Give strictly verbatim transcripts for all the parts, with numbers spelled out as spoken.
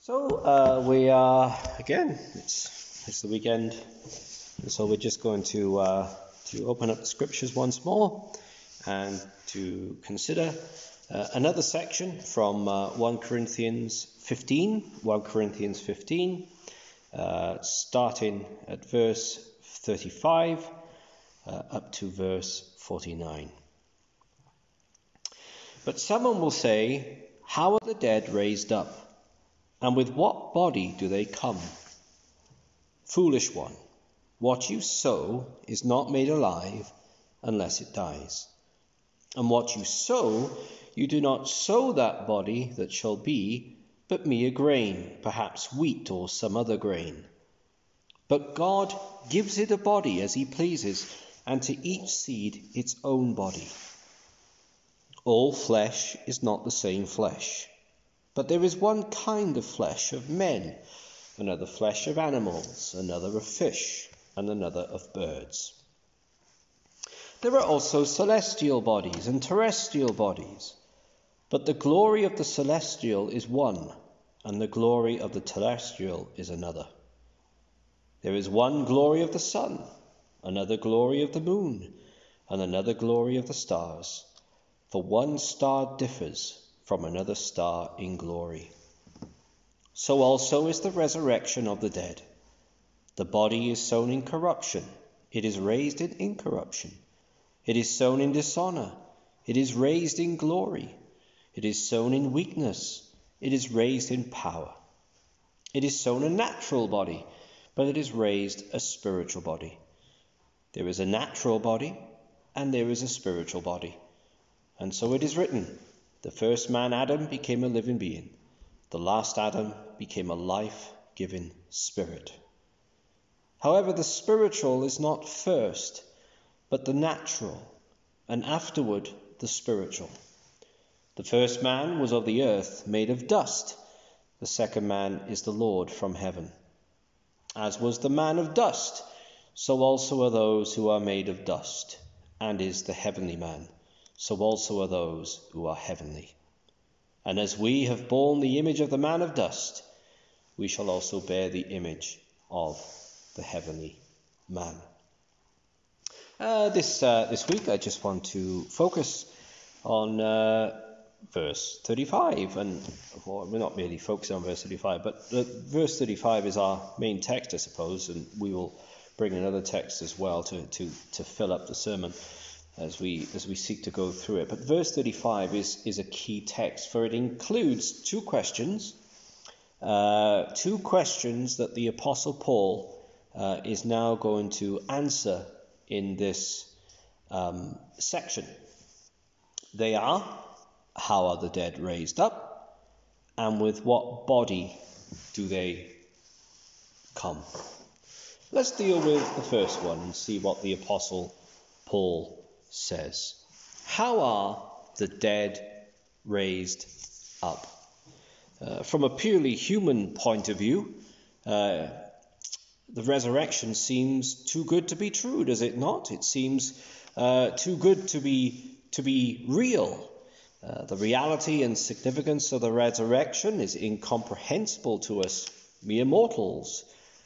So uh, we are again. It's it's the weekend, and so we're just going to uh, to open up the scriptures once more and to consider uh, another section from uh, First Corinthians fifteen. First Corinthians fifteen, uh, starting at verse thirty-five uh, up to verse forty-nine. But someone will say, "How are the dead raised up? And with what body do they come?" Foolish one, what you sow is not made alive unless it dies. And what you sow, you do not sow that body that shall be, but mere grain, perhaps wheat or some other grain. But God gives it a body as he pleases, and to each seed its own body. All flesh is not the same flesh. But there is one kind of flesh of men, another flesh of animals, another of fish, and another of birds. There are also celestial bodies and terrestrial bodies, but the glory of the celestial is one, and the glory of the terrestrial is another. There is one glory of the sun, another glory of the moon, and another glory of the stars, for one star differs from another star in glory. So also is the resurrection of the dead. The body is sown in corruption, it is raised in incorruption. It is sown in dishonor, it is raised in glory. It is sown in weakness, it is raised in power. It is sown a natural body, but it is raised a spiritual body. There is a natural body, and there is a spiritual body. And so it is written, the first man, Adam, became a living being. The last Adam became a life-giving spirit. However, the spiritual is not first, but the natural, and afterward the spiritual. The first man was of the earth, made of dust. The second man is the Lord from heaven. As was the man of dust, so also are those who are made of dust, and is the heavenly man. So also are those who are heavenly. And as we have borne the image of the man of dust, we shall also bear the image of the heavenly man. Uh, this uh, this week I just want to focus on uh, verse thirty-five, and well, we're not really focusing on verse thirty-five, but uh, verse thirty-five is our main text, I suppose, and we will bring another text as well to to to fill up the sermon as we as we seek to go through it. But verse thirty-five is, is a key text, for it includes two questions, uh, two questions that the Apostle Paul uh, is now going to answer in this um, section. They are, how are the dead raised up, and with what body do they come? Let's deal with the first one and see what the Apostle Paul says. How are the dead raised up? Uh, from a purely human point of view, uh, the resurrection seems too good to be true, does it not? It seems uh, too good to be to be real. Uh, the reality and significance of the resurrection is incomprehensible to us mere mortals.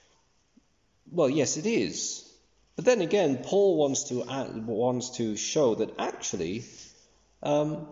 Well, yes, it is. But then again, Paul wants to wants to show that actually, um,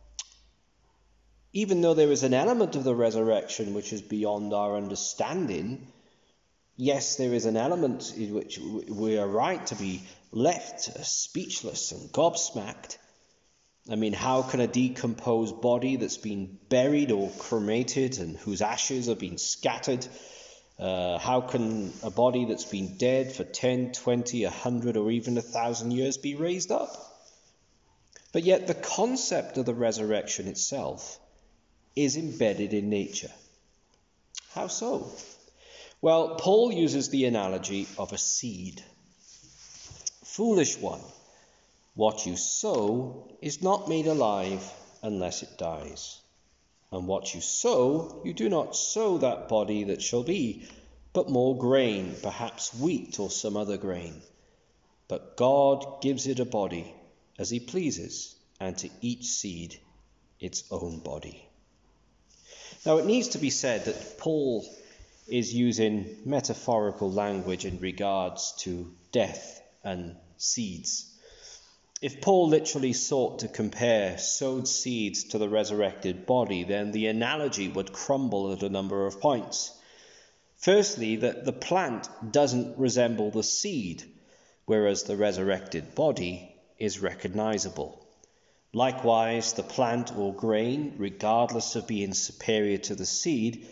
even though there is an element of the resurrection which is beyond our understanding, yes, there is an element in which we are right to be left speechless and gobsmacked. I mean, how can a decomposed body that's been buried or cremated and whose ashes have been scattered, Uh, how can a body that's been dead for ten, twenty, a hundred, or even a thousand years be raised up? But yet the concept of the resurrection itself is embedded in nature. How so? Well, Paul uses the analogy of a seed. Foolish one, what you sow is not made alive unless it dies. And what you sow, you do not sow that body that shall be, but more grain, perhaps wheat or some other grain. But God gives it a body as he pleases, and to each seed its own body. Now, it needs to be said that Paul is using metaphorical language in regards to death and seeds. If Paul literally sought to compare sowed seeds to the resurrected body, then the analogy would crumble at a number of points. Firstly, that the plant doesn't resemble the seed, whereas the resurrected body is recognizable. Likewise, the plant or grain, regardless of being superior to the seed,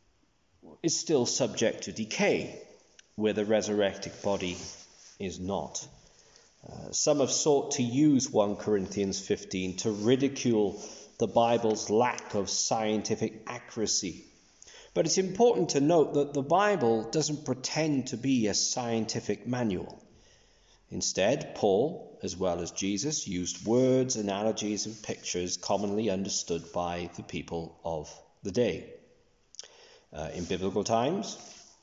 is still subject to decay, where the resurrected body is not. Uh, some have sought to use First Corinthians fifteen to ridicule the Bible's lack of scientific accuracy. But it's important to note that the Bible doesn't pretend to be a scientific manual. Instead, Paul, as well as Jesus, used words, analogies, and pictures commonly understood by the people of the day. Uh, in biblical times,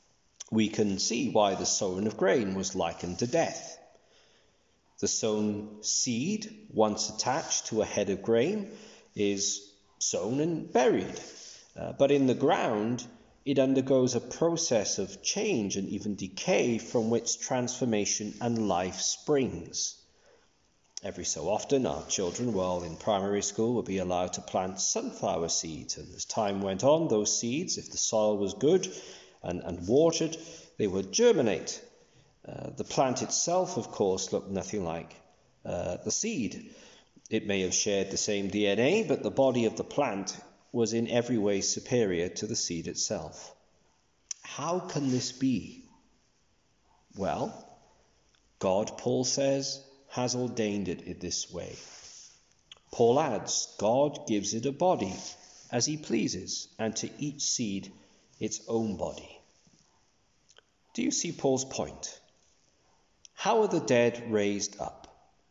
we can see why the sowing of grain was likened to death. The sown seed, once attached to a head of grain, is sown and buried. Uh, but in the ground, it undergoes a process of change and even decay from which transformation and life springs. Every so often, our children, while in primary school, would be allowed to plant sunflower seeds. And as time went on, those seeds, if the soil was good and, and watered, they would germinate. Uh, the plant itself, of course, looked nothing like uh, the seed. It may have shared the same D N A, but the body of the plant was in every way superior to the seed itself. How can this be? Well, God, Paul says, has ordained it in this way. Paul adds, God gives it a body as he pleases, and to each seed its own body. Do you see Paul's point? How are the dead raised up?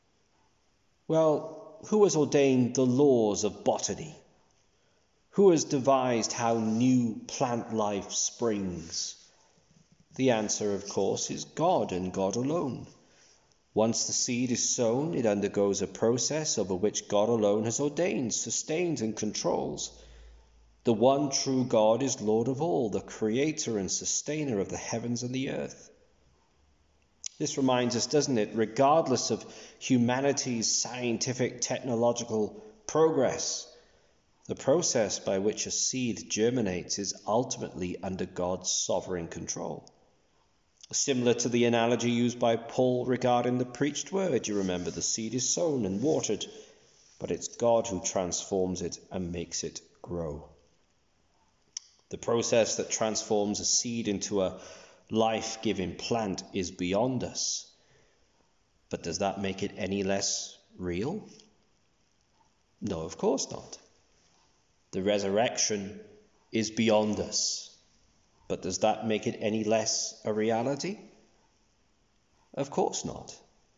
Well, who has ordained the laws of botany? Who has devised how new plant life springs? The answer, of course, is God and God alone. Once the seed is sown, it undergoes a process over which God alone has ordained, sustains, and controls. The one true God is Lord of all, the creator and sustainer of the heavens and the earth. This reminds us, doesn't it, regardless of humanity's scientific technological progress, the process by which a seed germinates is ultimately under God's sovereign control. Similar to the analogy used by Paul regarding the preached word, you remember the seed is sown and watered, but it's God who transforms it and makes it grow. The process that transforms a seed into a life-giving plant is beyond us. But does that make it any less real? No, of course not. The resurrection is beyond us. But does that make it any less a reality? Of course not.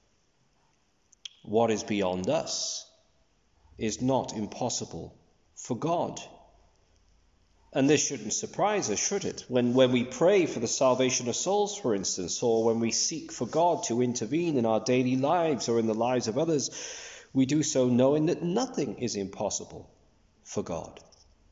What is beyond us is not impossible for God. And this shouldn't surprise us, should it? When, when we pray for the salvation of souls, for instance, or when we seek for God to intervene in our daily lives or in the lives of others, we do so knowing that nothing is impossible for God.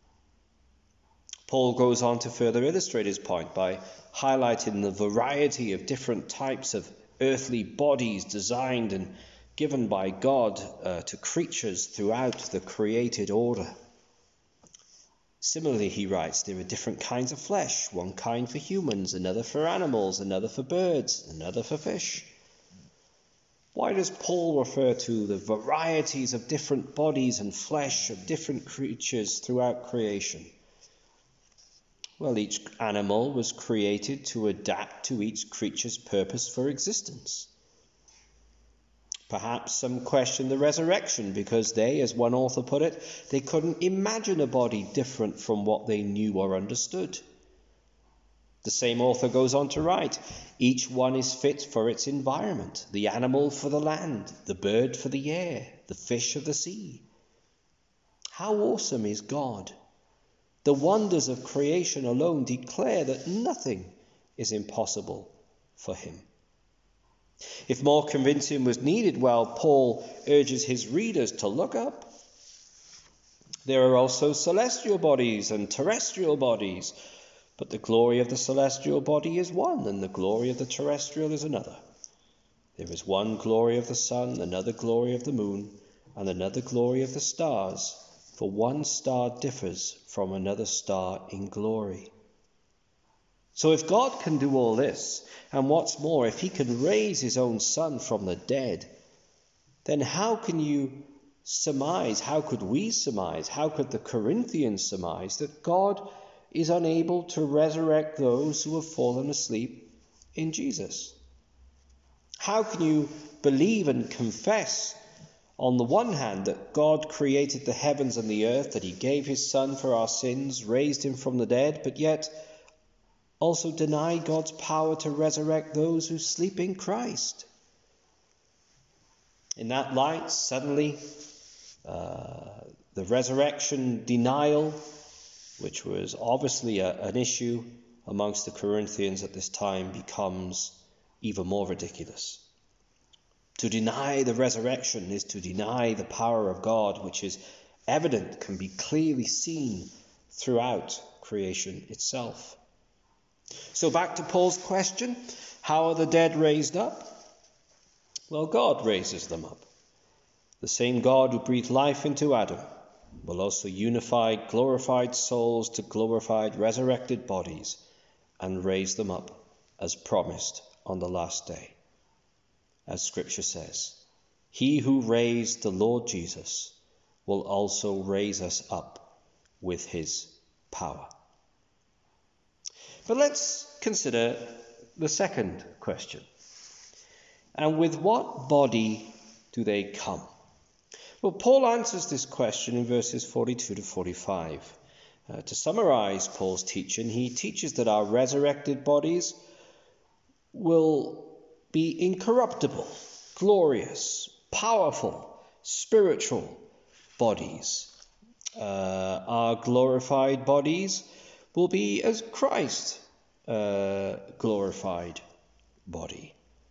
Paul goes on to further illustrate his point by highlighting the variety of different types of earthly bodies designed and given by God uh, to creatures throughout the created order. Similarly, he writes, there are different kinds of flesh, one kind for humans, another for animals, another for birds, another for fish. Why does Paul refer to the varieties of different bodies and flesh of different creatures throughout creation? Well, each animal was created to adapt to each creature's purpose for existence. Perhaps some question the resurrection because they, as one author put it, they couldn't imagine a body different from what they knew or understood. The same author goes on to write, each one is fit for its environment, the animal for the land, the bird for the air, the fish of the sea. How awesome is God! The wonders of creation alone declare that nothing is impossible for him. If more convincing was needed, well, Paul urges his readers to look up. There are also celestial bodies and terrestrial bodies, but the glory of the celestial body is one, and the glory of the terrestrial is another. There is one glory of the sun, another glory of the moon, and another glory of the stars, for one star differs from another star in glory. So if God can do all this, and what's more, if he can raise his own Son from the dead, then how can you surmise, how could we surmise, how could the Corinthians surmise that God is unable to resurrect those who have fallen asleep in Jesus? How can you believe and confess, on the one hand, that God created the heavens and the earth, that he gave his Son for our sins, raised him from the dead, but yet also deny God's power to resurrect those who sleep in Christ? In that light, suddenly, uh, the resurrection denial, which was obviously a, an issue amongst the Corinthians at this time, becomes even more ridiculous. To deny the resurrection is to deny the power of God, which is evident, can be clearly seen throughout creation itself. So back to Paul's question, how are the dead raised up? Well, God raises them up. The same God who breathed life into Adam will also unify glorified souls to glorified resurrected bodies and raise them up as promised on the last day. As Scripture says, he who raised the Lord Jesus will also raise us up with his power. But let's consider the second question. And with what body do they come? Well, Paul answers this question in verses forty-two to forty-five. Uh, to summarize Paul's teaching, he teaches that our resurrected bodies will be incorruptible, glorious, powerful, spiritual bodies. Uh, our glorified bodies will be as Christ's uh, glorified body.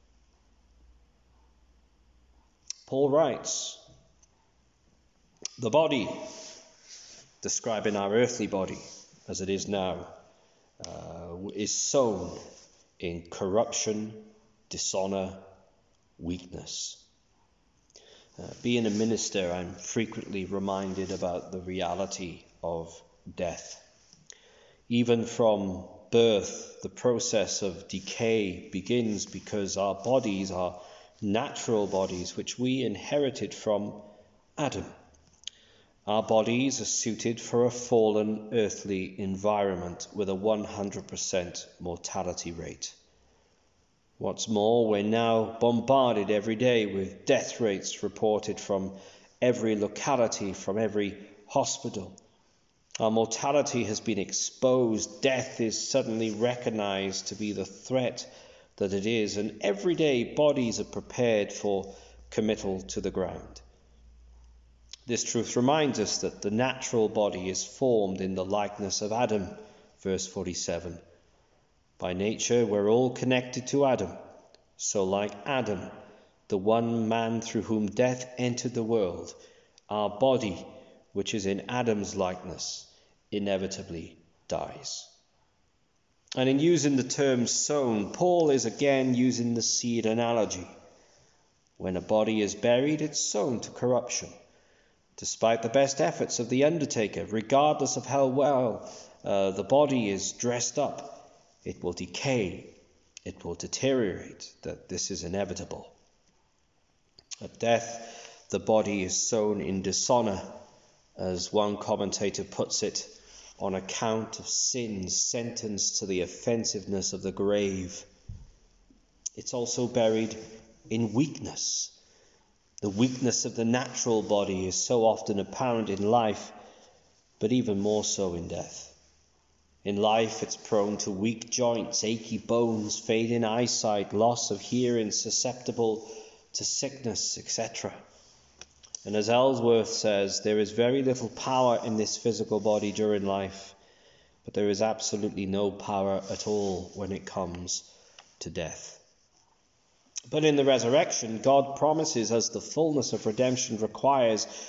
Paul writes, the body, describing our earthly body as it is now, uh, is sown in corruption, dishonor, weakness. Uh, being a minister, I'm frequently reminded about the reality of death. Even from birth, the process of decay begins because our bodies are natural bodies which we inherited from Adam. Our bodies are suited for a fallen earthly environment with a one hundred percent mortality rate. What's more, we're now bombarded every day with death rates reported from every locality, from every hospital. Our mortality has been exposed. Death is suddenly recognized to be the threat that it is, and every day bodies are prepared for committal to the ground. This truth reminds us that the natural body is formed in the likeness of Adam, verse forty-seven. By nature, we're all connected to Adam. So like Adam, the one man through whom death entered the world, our body, which is in Adam's likeness, inevitably dies. And in using the term sown, Paul is again using the seed analogy. When a body is buried, it's sown to corruption. Despite the best efforts of the undertaker, regardless of how well uh, the body is dressed up, it will decay, it will deteriorate, that this is inevitable. At death, the body is sown in dishonor, as one commentator puts it, on account of sin sentenced to the offensiveness of the grave. It's also buried in weakness. The weakness of the natural body is so often apparent in life, but even more so in death. In life, it's prone to weak joints, achy bones, fading eyesight, loss of hearing, susceptible to sickness, et cetera. And as Ellsworth says, there is very little power in this physical body during life, but there is absolutely no power at all when it comes to death. But in the resurrection, God promises, as the fullness of redemption requires,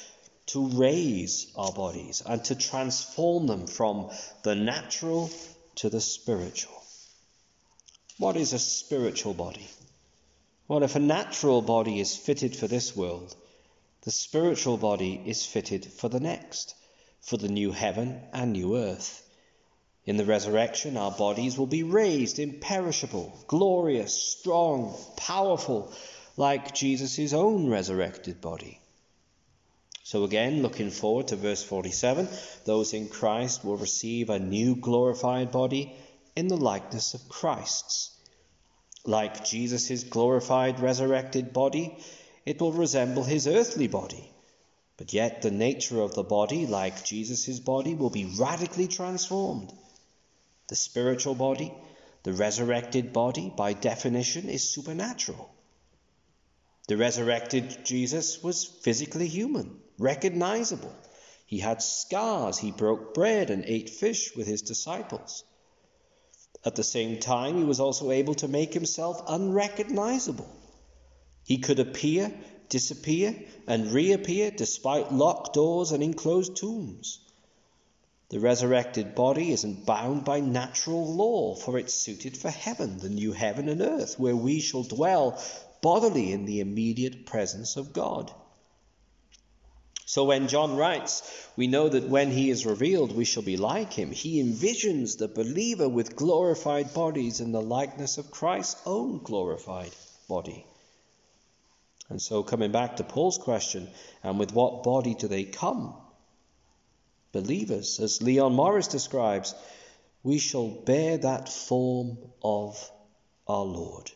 to raise our bodies and to transform them from the natural to the spiritual. What is a spiritual body? Well, if a natural body is fitted for this world, the spiritual body is fitted for the next, for the new heaven and new earth. In the resurrection, our bodies will be raised imperishable, glorious, strong, powerful, like Jesus' own resurrected body. So again, looking forward to verse forty-seven, those in Christ will receive a new glorified body in the likeness of Christ's. Like Jesus' glorified resurrected body, it will resemble his earthly body. But yet the nature of the body, like Jesus' body, will be radically transformed. The spiritual body, the resurrected body, by definition, is supernatural. The resurrected Jesus was physically human, recognizable. He had scars, he broke bread and ate fish with his disciples. At the same time, he was also able to make himself unrecognizable. He could appear, disappear, and reappear despite locked doors and enclosed tombs. The resurrected body isn't bound by natural law, for it's suited for heaven, the new heaven and earth, where we shall dwell bodily in the immediate presence of God. So when John writes, we know that when he is revealed, we shall be like him. He envisions the believer with glorified bodies in the likeness of Christ's own glorified body. And so coming back to Paul's question, and with what body do they come? Believers, as Leon Morris describes, we shall bear that form of our Lord.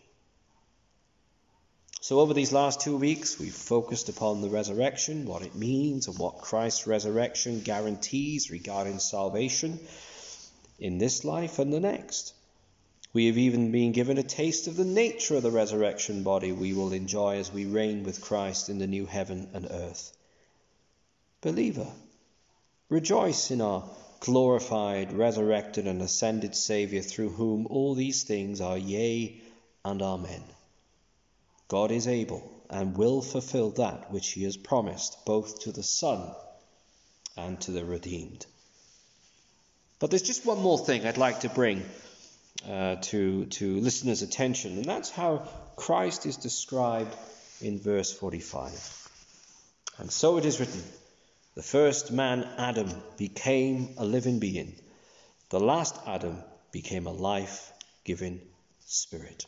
So over these last two weeks, we've focused upon the resurrection, what it means, and what Christ's resurrection guarantees regarding salvation in this life and the next. We have even been given a taste of the nature of the resurrection body we will enjoy as we reign with Christ in the new heaven and earth. Believer, rejoice in our glorified, resurrected, and ascended Saviour, through whom all these things are yea and amen. God is able and will fulfill that which he has promised, both to the Son and to the redeemed. But there's just one more thing I'd like to bring uh, to, to listeners' attention, and that's how Christ is described in verse forty-five. And so it is written, the first man, Adam, became a living being. The last Adam became a life-giving spirit.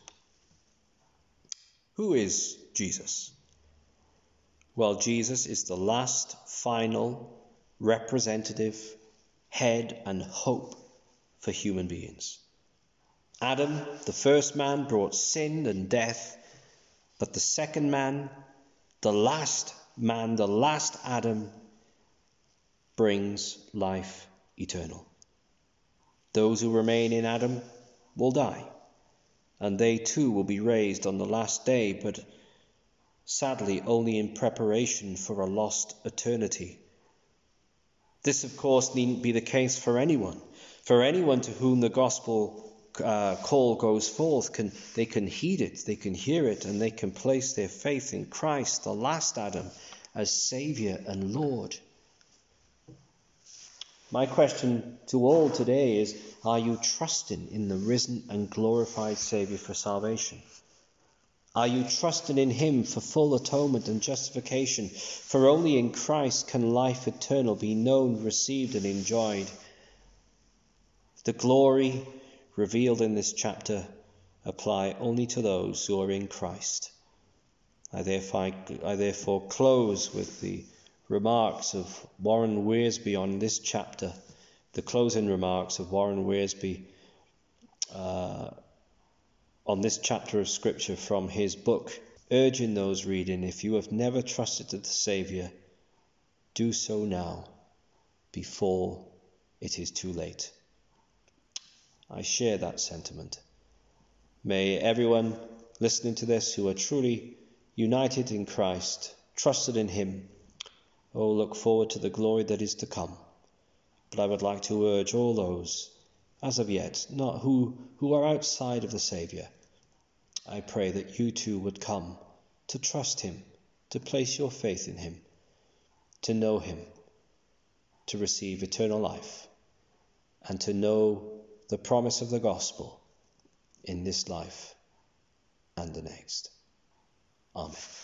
Who is Jesus? Well, Jesus is the last, final, representative, head and hope for human beings. Adam, the first man, brought sin and death, but the second man, the last man, the last Adam, brings life eternal. Those who remain in Adam will die, and they too will be raised on the last day, but sadly only in preparation for a lost eternity. This, of course, needn't be the case for anyone. For anyone to whom the gospel uh, call goes forth, can, they can heed it, they can hear it, and they can place their faith in Christ, the last Adam, as Saviour and Lord. My question to all today is, are you trusting in the risen and glorified Saviour for salvation? Are you trusting in him for full atonement and justification? For only in Christ can life eternal be known, received and enjoyed. The glory revealed in this chapter apply only to those who are in Christ. I therefore, I therefore close with the remarks of Warren Wiersbe on this chapter, the closing remarks of Warren Wiersbe uh, on this chapter of Scripture from his book, urging those reading, if you have never trusted the Saviour, do so now, before it is too late. I share that sentiment. May everyone listening to this who are truly united in Christ, trusted in him, oh, look forward to the glory that is to come. But I would like to urge all those, as of yet, not who, who are outside of the Saviour, I pray that you too would come to trust him, to place your faith in him, to know him, to receive eternal life, and to know the promise of the gospel in this life and the next. Amen.